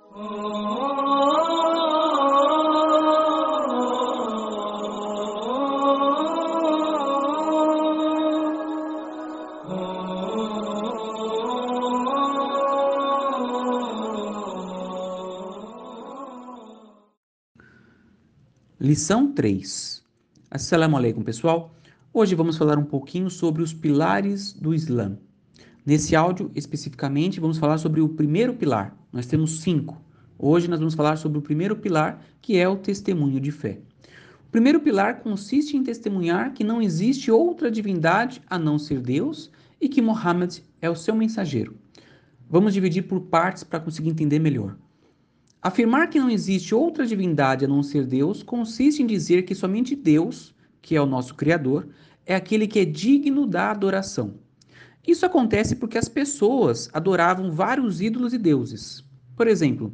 Lição 3. Assalamu alaikum, pessoal. Hoje vamos falar um pouquinho sobre os pilares do Islã. Nesse áudio, especificamente, vamos falar sobre o primeiro pilar. Nós temos 5. Hoje nós vamos falar sobre o primeiro pilar, que é o testemunho de fé. O primeiro pilar consiste em testemunhar que não existe outra divindade a não ser Deus e que Muhammad é o seu mensageiro. Vamos dividir por partes para conseguir entender melhor. Afirmar que não existe outra divindade a não ser Deus consiste em dizer que somente Deus, que é o nosso Criador, é aquele que é digno da adoração. Isso acontece porque as pessoas adoravam vários ídolos e deuses. Por exemplo,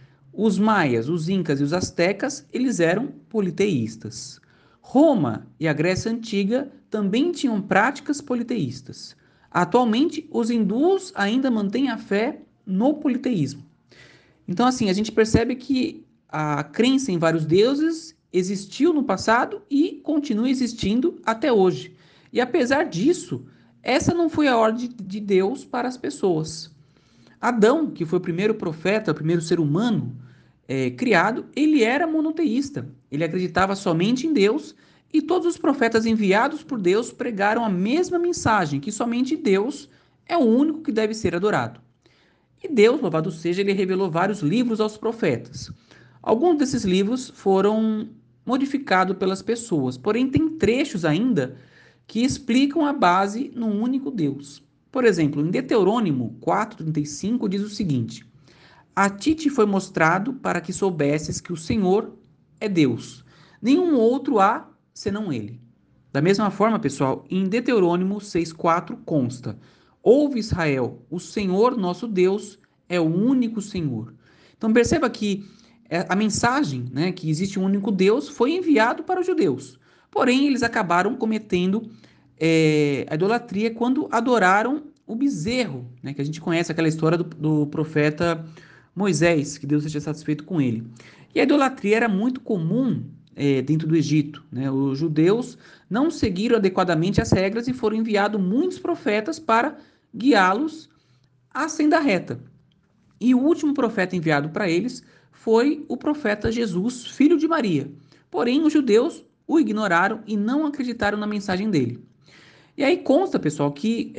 os maias, os incas e os astecas, eles eram politeístas. Roma e a Grécia Antiga também tinham práticas politeístas. Atualmente, os hindus ainda mantêm a fé no politeísmo. Então, assim, a gente percebe que a crença em vários deuses existiu no passado e continua existindo até hoje. E apesar disso, essa não foi a ordem de Deus para as pessoas. Adão, que foi o primeiro profeta, o primeiro ser humano criado, ele era monoteísta. Ele acreditava somente em Deus e todos os profetas enviados por Deus pregaram a mesma mensagem, que somente Deus é o único que deve ser adorado. E Deus, louvado seja, ele revelou vários livros aos profetas. Alguns desses livros foram modificados pelas pessoas, porém tem trechos ainda que explicam a base num único Deus. Por exemplo, em Deuteronômio 4:35 diz o seguinte: A ti te foi mostrado para que soubesses que o Senhor é Deus. Nenhum outro há senão ele. Da mesma forma, pessoal, em Deuteronômio 6:4 consta: Ouve Israel, o Senhor nosso Deus é o único Senhor. Então perceba que a mensagem, né, que existe um único Deus, foi enviado para os judeus. Porém, eles acabaram cometendo a idolatria quando adoraram o bezerro, né, que a gente conhece aquela história do profeta Moisés, que Deus seja satisfeito com ele. E a idolatria era muito comum dentro do Egito, né? Os judeus não seguiram adequadamente as regras e foram enviados muitos profetas para guiá-los à senda reta. E o último profeta enviado para eles foi o profeta Jesus, filho de Maria. Porém, os judeus o ignoraram e não acreditaram na mensagem dele. E aí consta, pessoal, que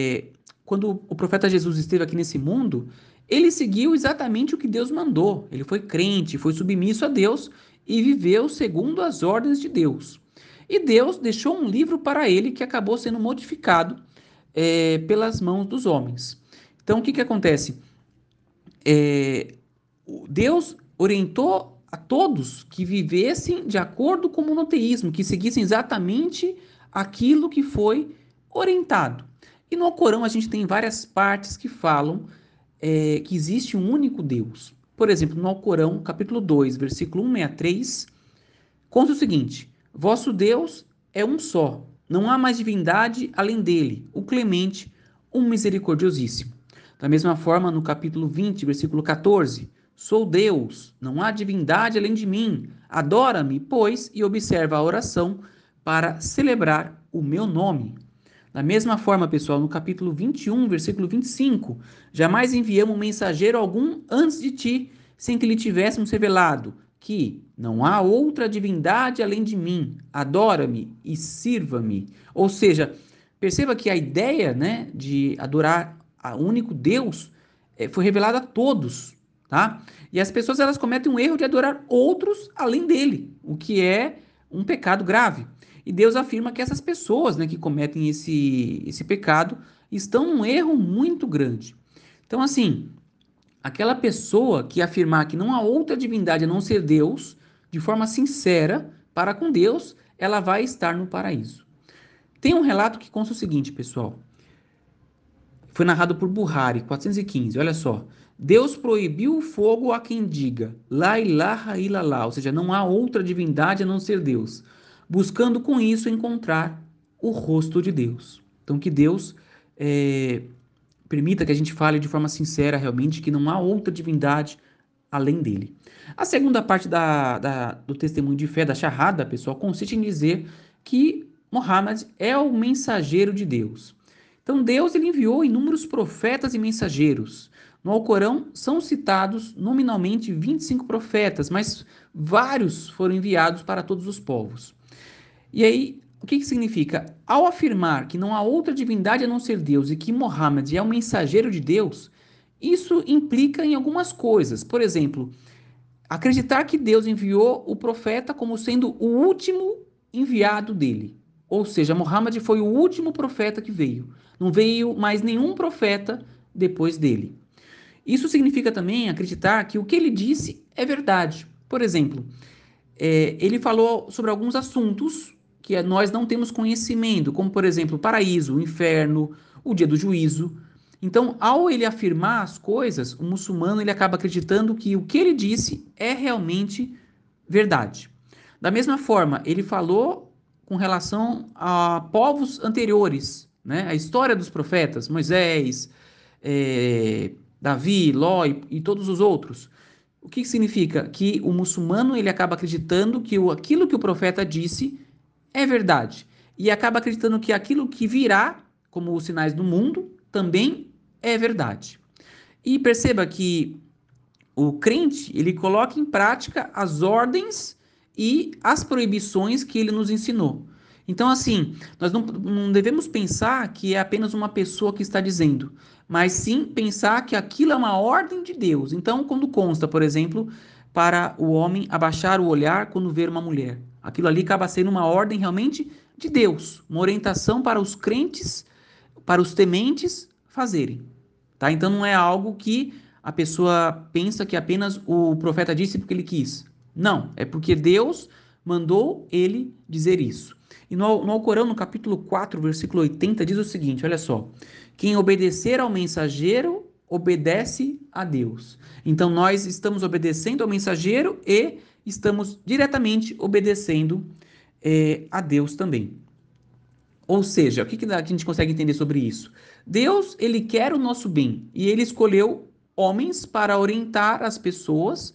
quando o profeta Jesus esteve aqui nesse mundo, ele seguiu exatamente o que Deus mandou. Ele foi crente, foi submisso a Deus e viveu segundo as ordens de Deus. E Deus deixou um livro para ele que acabou sendo modificado pelas mãos dos homens. Então, o que acontece? Deus orientou a todos que vivessem de acordo com o monoteísmo, que seguissem exatamente aquilo que foi orientado. E no Alcorão a gente tem várias partes que falam que existe um único Deus. Por exemplo, no Alcorão, capítulo 2, versículo 163, consta o seguinte: Vosso Deus é um só, não há mais divindade além dele, o clemente, o misericordiosíssimo. Da mesma forma, no capítulo 20, versículo 14, Sou Deus, não há divindade além de mim, adora-me, pois, e observa a oração para celebrar o meu nome. Da mesma forma, pessoal, no capítulo 21, versículo 25, jamais enviamos um mensageiro algum antes de ti, sem que lhe tivéssemos revelado que não há outra divindade além de mim, adora-me e sirva-me. Ou seja, perceba que a ideia, né, de adorar a único Deus foi revelada a todos, tá? E as pessoas elas cometem um erro de adorar outros além dele, o que é um pecado grave. E Deus afirma que essas pessoas, né, que cometem esse pecado estão num erro muito grande. Então, assim, aquela pessoa que afirmar que não há outra divindade a não ser Deus, de forma sincera para com Deus, ela vai estar no paraíso. Tem um relato que consta o seguinte, pessoal. Foi narrado por Buhari, 415. Olha só. Deus proibiu o fogo a quem diga La ilaha illallah, ou seja, não há outra divindade a não ser Deus, buscando com isso encontrar o rosto de Deus. Então, que Deus permita que a gente fale de forma sincera realmente que não há outra divindade além dele. A segunda parte do testemunho de fé, da Shahada, pessoal, consiste em dizer que Muhammad é o mensageiro de Deus. Então, Deus ele enviou inúmeros profetas e mensageiros. No Alcorão são citados nominalmente 25 profetas, mas vários foram enviados para todos os povos. E aí, o que significa? Ao afirmar que não há outra divindade a não ser Deus e que Muhammad é o mensageiro de Deus, isso implica em algumas coisas. Por exemplo, acreditar que Deus enviou o profeta como sendo o último enviado dele. Ou seja, Muhammad foi o último profeta que veio. Não veio mais nenhum profeta depois dele. Isso significa também acreditar que o que ele disse é verdade. Por exemplo, ele falou sobre alguns assuntos que nós não temos conhecimento, como por exemplo o paraíso, o inferno, o dia do juízo. Então, ao ele afirmar as coisas, o muçulmano ele acaba acreditando que o que ele disse é realmente verdade. Da mesma forma, ele falou com relação a povos anteriores, né? A história dos profetas, Moisés, Davi, Ló e todos os outros. O que significa? Que o muçulmano ele acaba acreditando que aquilo que o profeta disse é verdade. E acaba acreditando que aquilo que virá, como os sinais do mundo, também é verdade. E perceba que o crente, ele coloca em prática as ordens e as proibições que ele nos ensinou. Então, assim, nós não devemos pensar que é apenas uma pessoa que está dizendo, mas sim pensar que aquilo é uma ordem de Deus. Então, quando consta, por exemplo, para o homem abaixar o olhar quando ver uma mulher, aquilo ali acaba sendo uma ordem realmente de Deus, uma orientação para os crentes, para os tementes fazerem. Tá? Então, não é algo que a pessoa pensa que apenas o profeta disse porque ele quis. Não, é porque Deus mandou ele dizer isso. E no Alcorão, no capítulo 4, versículo 80, diz o seguinte, olha só. Quem obedecer ao mensageiro, obedece a Deus. Então, nós estamos obedecendo ao mensageiro e estamos diretamente obedecendo a Deus também. Ou seja, o que a gente consegue entender sobre isso? Deus, ele quer o nosso bem e ele escolheu homens para orientar as pessoas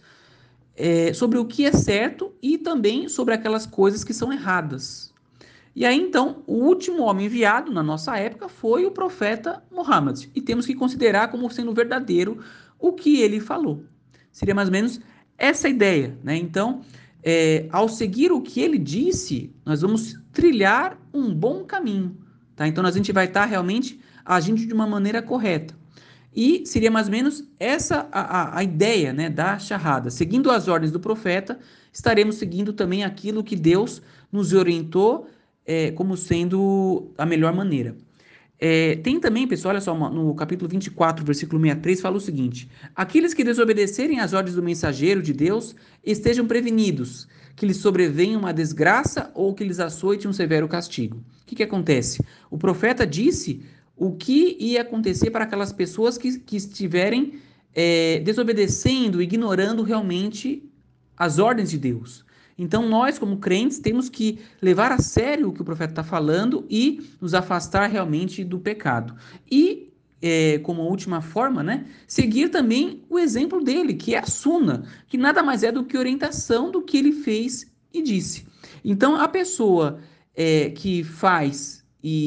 sobre o que é certo e também sobre aquelas coisas que são erradas. E aí, então, o último homem enviado na nossa época foi o profeta Muhammad. E temos que considerar como sendo verdadeiro o que ele falou. Seria mais ou menos essa ideia, né? Então, ao seguir o que ele disse, nós vamos trilhar um bom caminho, tá? Então, a gente vai estar realmente agindo de uma maneira correta. E seria mais ou menos essa a ideia, né, da Shahada. Seguindo as ordens do profeta, estaremos seguindo também aquilo que Deus nos orientou como sendo a melhor maneira. Tem também, pessoal, olha só, no capítulo 24, versículo 63, fala o seguinte: aqueles que desobedecerem às ordens do mensageiro de Deus estejam prevenidos, que lhes sobrevenha uma desgraça ou que lhes açoite um severo castigo. O que acontece? O profeta disse o que ia acontecer para aquelas pessoas que estiverem desobedecendo, ignorando realmente as ordens de Deus. Então, nós, como crentes, temos que levar a sério o que o profeta está falando e nos afastar realmente do pecado. E, como última forma, né, seguir também o exemplo dele, que é a Sunna, que nada mais é do que orientação do que ele fez e disse. Então, a pessoa que faz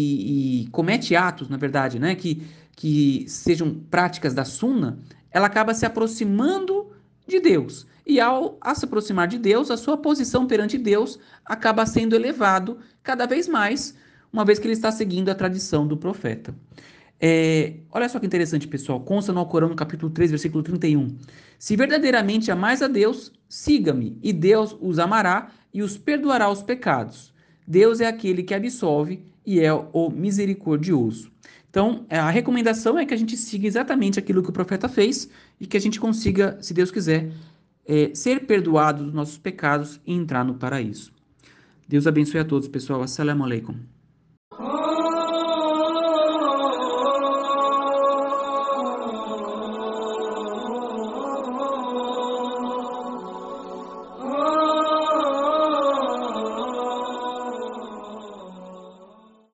e comete atos, na verdade, né, que sejam práticas da Sunna, ela acaba se aproximando de Deus. E ao se aproximar de Deus, a sua posição perante Deus acaba sendo elevado cada vez mais, uma vez que ele está seguindo a tradição do profeta. Olha só que interessante, pessoal. Consta no Alcorão, no capítulo 3, versículo 31. Se verdadeiramente amais a Deus, siga-me, e Deus os amará e os perdoará os pecados. Deus é aquele que absolve e é o misericordioso. Então, a recomendação é que a gente siga exatamente aquilo que o profeta fez e que a gente consiga, se Deus quiser, ser perdoado dos nossos pecados e entrar no paraíso. Deus abençoe a todos, pessoal. Assalamu alaikum.